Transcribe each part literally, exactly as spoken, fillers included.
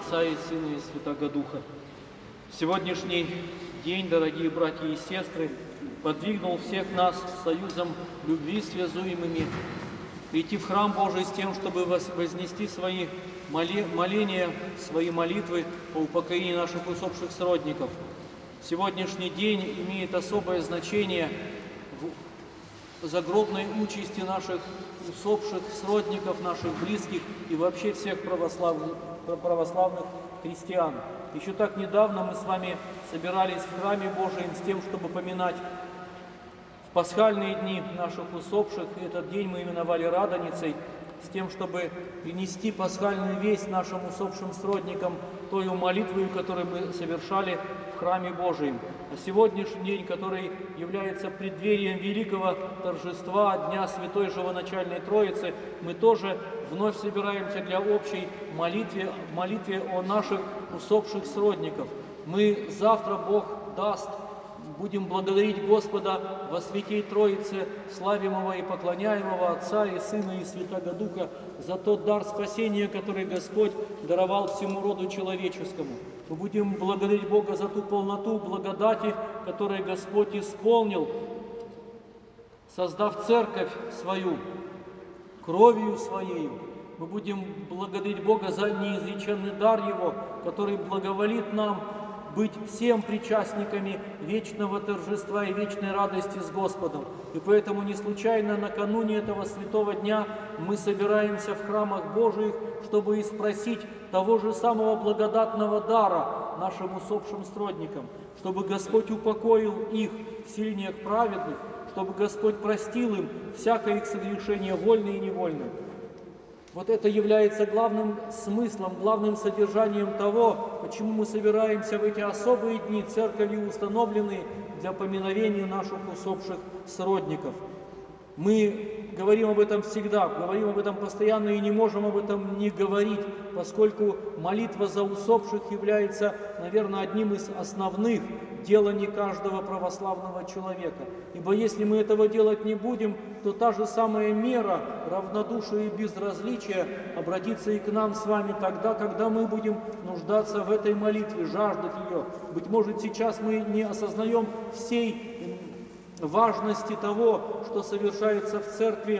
Отца и Сына и Святаго Духа. Сегодняшний день, дорогие братья и сестры, подвигнул всех нас союзом любви связуемыми прийти в храм Божий с тем, чтобы вознести свои моления, свои молитвы по упокоению наших усопших сродников. Сегодняшний день имеет особое значение в загробной участи наших усопших сродников, наших близких и вообще всех православных, православных христиан. Еще так недавно мы с вами собирались в храме Божием с тем, чтобы поминать в пасхальные дни наших усопших. Этот день мы именовали Радоницей, с тем, чтобы принести пасхальную весть нашим усопшим сродникам той молитвой, которую мы совершали в храме Божием. А сегодняшний день, который является преддверием великого торжества Дня Святой Живоначальной Троицы, мы тоже вновь собираемся для общей молитвы, молитве о наших усопших сродников. Мы завтра, Бог даст, будем благодарить Господа во Святей Троице, славимого и поклоняемого Отца и Сына и Святаго Духа, за тот дар спасения, который Господь даровал всему роду человеческому. Мы будем благодарить Бога за ту полноту благодати, которую Господь исполнил, создав церковь свою, кровью своей. Мы будем благодарить Бога за неизреченный дар Его, который благоволит нам быть всем причастниками вечного торжества и вечной радости с Господом. И поэтому не случайно накануне этого святого дня мы собираемся в храмах Божиих, чтобы спросить того же самого благодатного дара нашим усопшим сродникам, чтобы Господь упокоил их в сильнях праведных, чтобы Господь простил им всякое их согрешение, вольное и невольное. Вот это является главным смыслом, главным содержанием того, почему мы собираемся в эти особые дни, церковью установленные для поминовения наших усопших сродников. Мы говорим об этом всегда, говорим об этом постоянно и не можем об этом не говорить, поскольку молитва за усопших является, наверное, одним из основных деланий каждого православного человека. Ибо если мы этого делать не будем, то та же самая мера равнодушия и безразличия обратится и к нам с вами тогда, когда мы будем нуждаться в этой молитве, жаждать ее. Быть может, сейчас мы не осознаем всей важности того, что совершается в церкви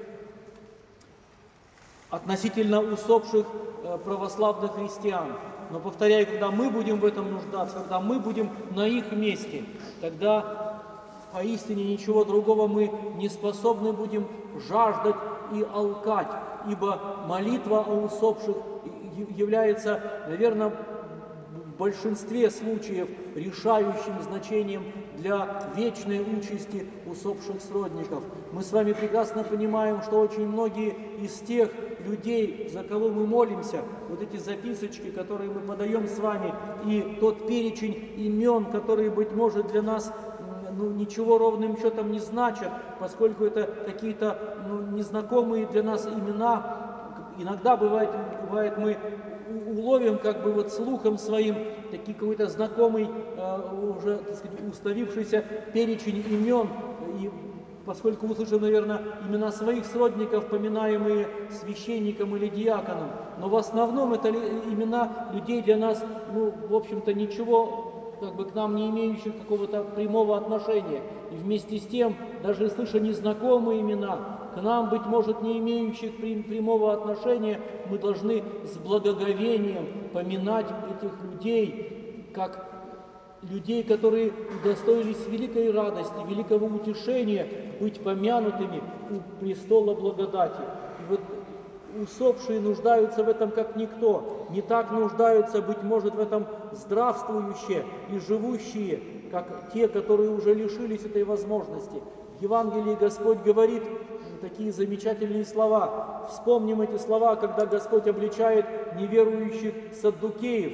относительно усопших православных христиан. Но, повторяю, когда мы будем в этом нуждаться, когда мы будем на их месте, тогда поистине ничего другого мы не способны будем жаждать и алкать, ибо молитва о усопших является, наверное, в большинстве случаев решающим значением для вечной участи усопших сродников. Мы с вами прекрасно понимаем, что очень многие из тех людей, за кого мы молимся, вот эти записочки, которые мы подаем с вами, и тот перечень имен, которые, быть может, для нас ну, ничего ровным счетом не значат, поскольку это какие-то ну, незнакомые для нас имена. Иногда бывает, бывает мы уловим как бы вот слухом своим такие какой-то знакомый, э, уже, так сказать, установившийся перечень имен, и поскольку услышим, наверное, имена своих сродников, поминаемые священником или диаконом, но в основном это имена людей для нас, ну, в общем-то, ничего как бы к нам не имеющих какого-то прямого отношения. И вместе с тем, даже слыша незнакомые имена, к нам, быть может, не имеющих прямого отношения, мы должны с благоговением поминать этих людей, как людей, которые удостоились великой радости, великого утешения быть помянутыми у престола благодати. И вот усопшие нуждаются в этом как никто. Не так нуждаются, быть может, в этом здравствующие и живущие, как те, которые уже лишились этой возможности. В Евангелии Господь говорит такие замечательные слова. Вспомним эти слова, когда Господь обличает неверующих саддукеев.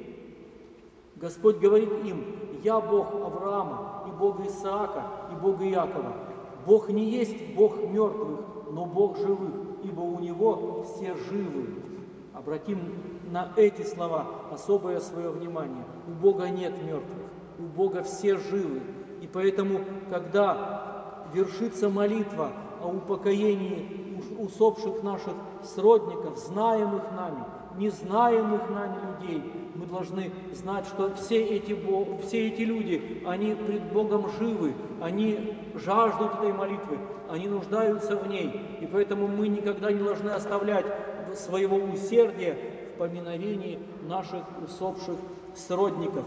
Господь говорит им: «Я Бог Авраама, и Бог Исаака, и Бог Иакова. Бог не есть Бог мертвых, но Бог живых, ибо у Него все живы». Обратим на эти слова особое свое внимание. У Бога нет мертвых, у Бога все живы. И поэтому, когда вершится молитва о упокоении усопших наших сродников, знаемых нами, незнаемых нами людей. Мы должны знать, что все эти, все эти люди, они пред Богом живы, они жаждут этой молитвы, они нуждаются в ней. И поэтому мы никогда не должны оставлять своего усердия в поминовении наших усопших сродников.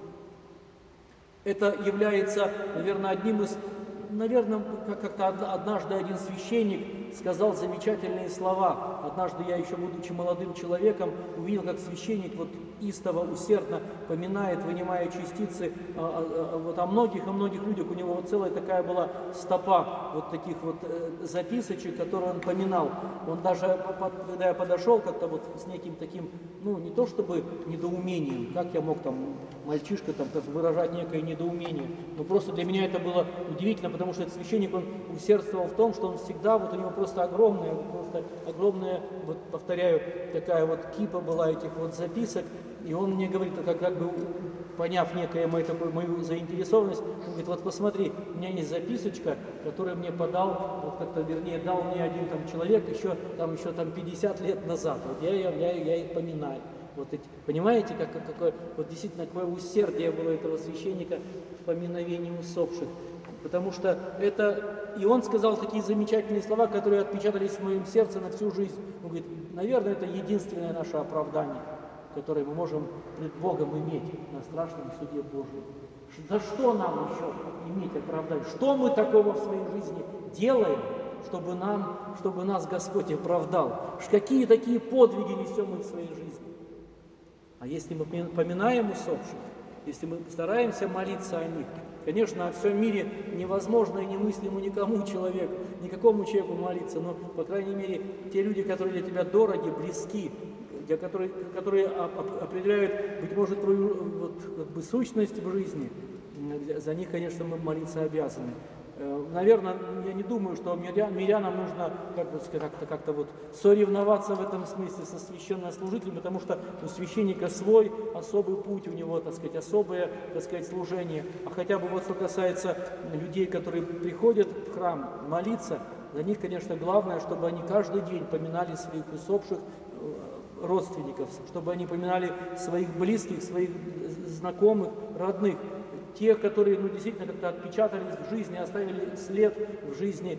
Это является, наверное, одним из... Наверное, как-то однажды один священник сказал замечательные слова. Однажды я, еще будучи молодым человеком, увидел, как священник вот истово, усердно поминает, вынимая частицы а, а, вот о многих, о многих людях. У него вот целая такая была стопа вот таких вот записочек, которые он поминал. Он даже, когда я подошел как-то вот с неким таким, ну, не то чтобы недоумением, как я мог там, мальчишка там выражать некое недоумение, но просто для меня это было удивительно, потому что этот священник, он усердствовал в том, что он всегда, вот у него просто огромная, просто огромная, вот повторяю, такая вот кипа была этих вот записок, и он мне говорит, как, как бы поняв некое мою, такую, мою заинтересованность, он говорит, вот посмотри, у меня есть записочка, которую мне подал, вот как-то, вернее, дал мне один там человек еще там, еще там пятьдесят лет назад, вот я, я, я, я их поминаю. Вот эти, понимаете, как, как, какое, вот действительно какое усердие было этого священника в поминовении усопших. Потому что это... И он сказал такие замечательные слова, которые отпечатались в моем сердце на всю жизнь. Он говорит, наверное, это единственное наше оправдание, которое мы можем пред Богом иметь на страшном суде Божьем. За что нам еще иметь оправдание? Что мы такого в своей жизни делаем, чтобы, нам, чтобы нас Господь оправдал? Какие такие подвиги несем мы в своей жизни? А если мы поминаем усопших, если мы стараемся молиться о них, конечно, о всем мире невозможно и немыслимо никому человеку, никакому человеку молиться, но, по крайней мере, те люди, которые для тебя дороги, близки, для которые, которые определяют, быть может, твою вот, как бы, сущность в жизни, за них, конечно, мы молиться обязаны. Наверное, я не думаю, что мирянам нужно как бы, как-то, как-то вот соревноваться в этом смысле со священнослужителем, потому что у священника свой особый путь, у него, так сказать, особое, так сказать, служение. А хотя бы вот что касается людей, которые приходят в храм молиться, для них, конечно, главное, чтобы они каждый день поминали своих усопших родственников, чтобы они поминали своих близких, своих знакомых, родных. Тех, которые ну, действительно как-то отпечатались в жизни, оставили след в жизни,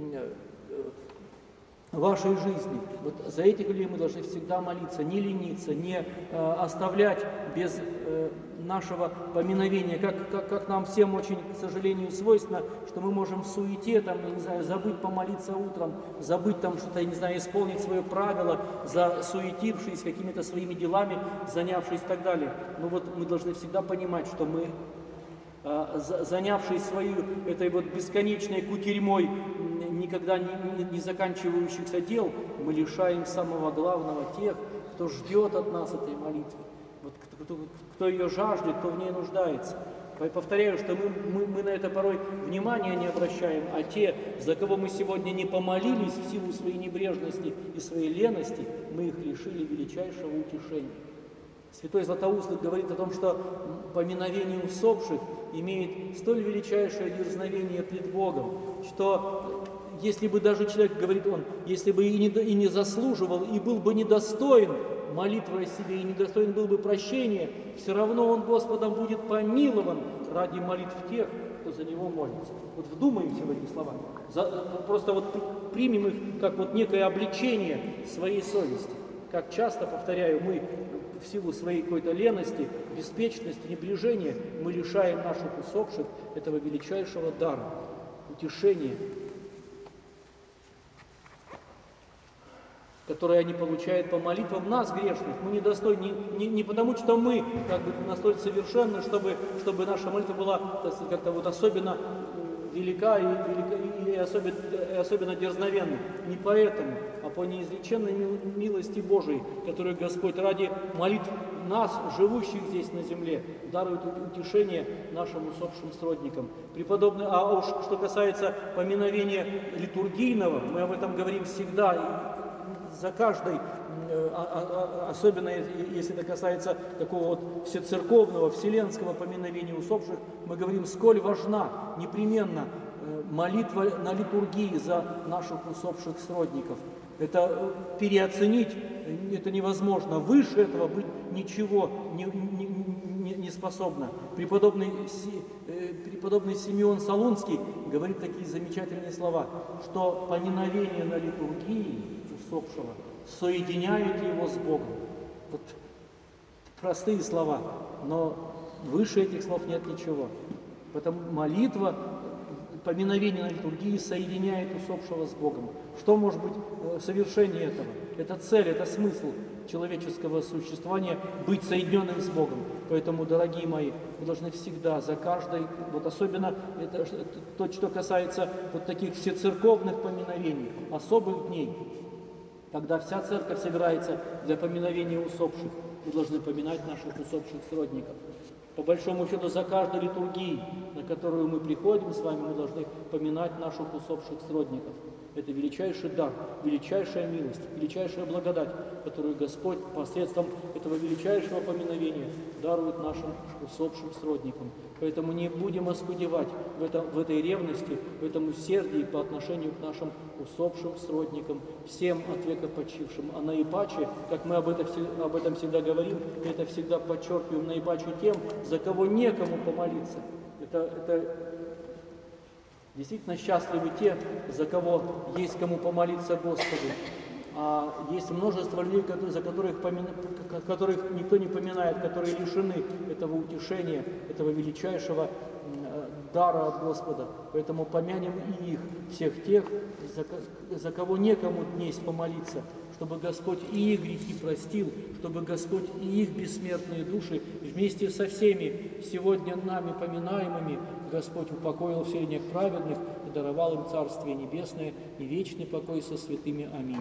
вашей жизни. Вот за этих людей мы должны всегда молиться, не лениться, не э, оставлять без э, нашего поминовения, как, как, как нам всем очень, к сожалению, свойственно, что мы можем в суете, там, я не знаю, забыть помолиться утром, забыть там что-то, я не знаю, исполнить свое правило, засуетившись какими-то своими делами, занявшись и так далее. Но вот мы должны всегда понимать, что мы, занявшись своей этой вот бесконечной кутерьмой никогда не, не, не заканчивающихся дел, мы лишаем самого главного тех, кто ждет от нас этой молитвы. Вот кто, кто, кто ее жаждет, кто в ней нуждается. Повторяю, что мы, мы, мы на это порой внимания не обращаем, а те, за кого мы сегодня не помолились в силу своей небрежности и своей лености, мы их лишили величайшего утешения. Святой Златоуст говорит о том, что поминовение усопших имеет столь величайшее дерзновение пред Богом, что если бы даже человек, говорит он, если бы и не, и не заслуживал, и был бы недостоин молитвы о себе, и недостоин был бы прощения, все равно он Господом будет помилован ради молитв тех, кто за него молится. Вот вдумаемся в эти слова. За, просто вот примем их как вот некое обличение своей совести. Как часто, повторяю, мы в силу своей какой-то лености, беспечности, небрежения, мы лишаем наших усопших этого величайшего дара, утешения, которое они получают по молитвам нас, грешных. Мы недостойны не, не, не потому, что мы как бы настолько совершенны, чтобы, чтобы наша молитва была, так сказать, как-то вот особенно велика и, велика, и, особенно, и особенно дерзновенна. Не поэтому, а по неизреченной милости Божией, которую Господь ради молитв нас, живущих здесь на земле, дарует утешение нашим усопшим сродникам. Преподобный, а уж что касается поминовения литургийного, мы об этом говорим всегда, за каждой, особенно если это касается такого вот всецерковного, вселенского поминовения усопших, мы говорим, сколь важна непременно молитва на литургии за наших усопших сродников. Это переоценить, это невозможно. Выше этого быть ничего не, не, не, не способно. Преподобный, преподобный Симеон Солунский говорит такие замечательные слова, что поминовение на литургии усопшего соединяет его с Богом. Вот простые слова, но выше этих слов нет ничего. Потому молитва, поминовение на литургии соединяет усопшего с Богом. Что может быть совершение этого? Это цель, это смысл человеческого существования – быть соединенным с Богом. Поэтому, дорогие мои, мы должны всегда за каждой, вот особенно это, то, что касается вот таких всецерковных поминовений, особых дней, когда вся церковь собирается для поминовения усопших, мы должны поминать наших усопших сродников. По большому счету, за каждой литургией, на которую мы приходим с вами, мы должны поминать наших усопших сродников. Это величайший дар, величайшая милость, величайшая благодать, которую Господь посредством этого величайшего поминовения дарует нашим усопшим сродникам. Поэтому не будем оскудевать в, этом, в этой ревности, в этом усердии по отношению к нашим усопшим сродникам, всем от века почившим. А наипаче, как мы об этом, об этом всегда говорим, это всегда подчеркиваем, наипаче тем, за кого некому помолиться. Это, это действительно счастливы те, за кого есть кому помолиться Господу. А есть множество людей, за которых, помина... которых никто не поминает, которые лишены этого утешения, этого величайшего дара от Господа. Поэтому помянем и их, всех тех, за, за кого некому днесь помолиться, чтобы Господь и их грехи простил, чтобы Господь и их бессмертные души вместе со всеми сегодня нами поминаемыми Господь упокоил в селениях праведных и даровал им Царствие Небесное и вечный покой со святыми. Аминь.